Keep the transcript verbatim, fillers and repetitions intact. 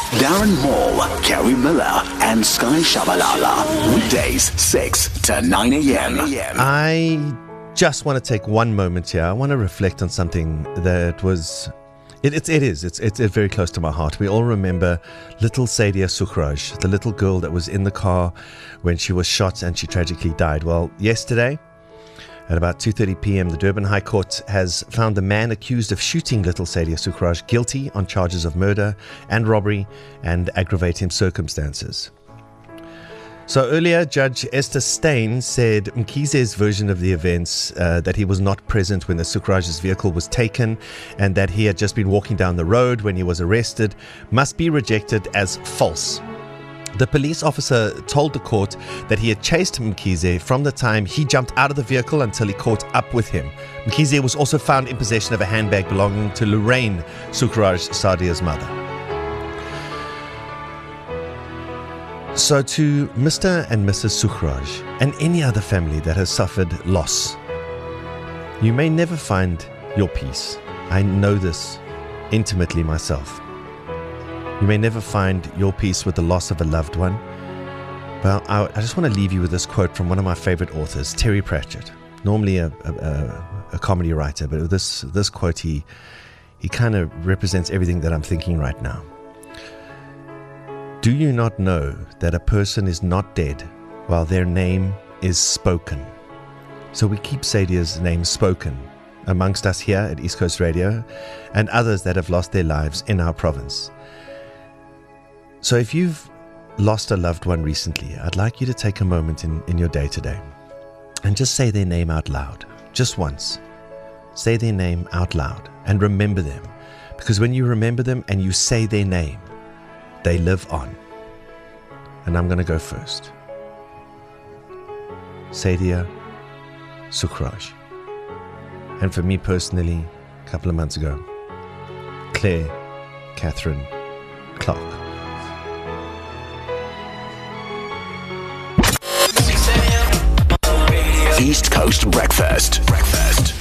Darren Moore, Kerry Miller, and Sky Shabalala. Weekdays, six to nine a.m. I just want to take one moment here. I want to reflect on something that was... It, it, it is. It's, it's very close to my heart. We all remember little Sadia Sukhraj, the little girl that was in the car when she was shot and she tragically died. Well, yesterday, at about two thirty p.m, the Durban High Court has found the man accused of shooting little Sadia Sukhraj guilty on charges of murder and robbery and aggravating circumstances. So earlier, Judge Esther Steyn said Mkhize's version of the events, uh, that he was not present when the Sukhraj's vehicle was taken and that he had just been walking down the road when he was arrested, must be rejected as false. The police officer told the court that he had chased Mkhize from the time he jumped out of the vehicle until he caught up with him. Mkhize was also found in possession of a handbag belonging to Lorraine Sukhraj, Sadia's mother. So to Mister and Missus Sukhraj and any other family that has suffered loss, you may never find your peace. I know this intimately myself. You may never find your peace with the loss of a loved one. Well, I, I just want to leave you with this quote from one of my favorite authors, Terry Pratchett. Normally a, a, a comedy writer, but with this, this quote, he, he kind of represents everything that I'm thinking right now. Do you not know that a person is not dead while their name is spoken? So we keep Sadia's name spoken amongst us here at East Coast Radio and others that have lost their lives in our province. So if you've lost a loved one recently, I'd like you to take a moment in, in your day today and just say their name out loud, just once. Say their name out loud and remember them, because when you remember them and you say their name, they live on. And I'm going to go first. Sadia Sukhraj. And for me personally, a couple of months ago, Claire Catherine Clark. East Coast Breakfast. Breakfast.